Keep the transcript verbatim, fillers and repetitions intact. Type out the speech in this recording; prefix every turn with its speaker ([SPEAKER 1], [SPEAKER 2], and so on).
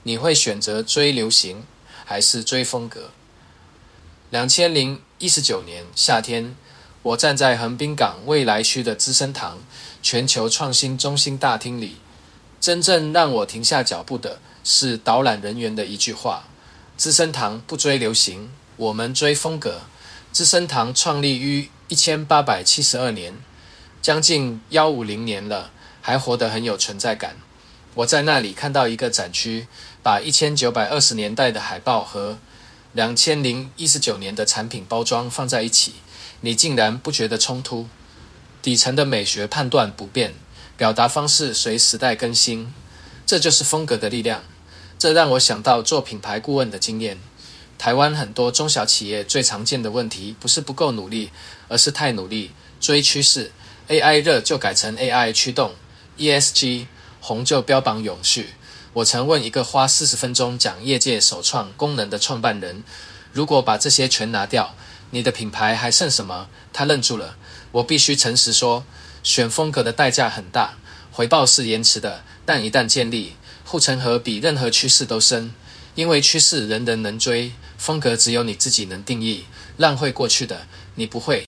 [SPEAKER 1] 你会选择追流行还是追风格？二零一九年夏天，我站在横滨港未来区的资生堂全球创新中心大厅里，真正让我停下脚步的是导览人员的一句话：资生堂不追流行，我们追风格。资生堂创立于一千八百七十二年，将近一百五十年了，还活得很有存在感。我在那里看到一个展区，把一千九百二十年代的海报和二零一九年的产品包装放在一起，你竟然不觉得冲突？底层的美学判断不变，表达方式随时代更新，这就是风格的力量。这让我想到做品牌顾问的经验。台湾很多中小企业最常见的问题不是不够努力，而是太努力，追趋势。A I 热就改成 A I 驱动 ，E S G 红就标榜永续。我曾问一个花四十分钟讲业界首创功能的创办人，如果把这些全拿掉，你的品牌还剩什么？他愣住了。我必须诚实说，选风格的代价很大，回报是延迟的，但一旦建立，护城河比任何趋势都深。因为趋势人人能追，风格只有你自己能定义。浪会过去的，你不会。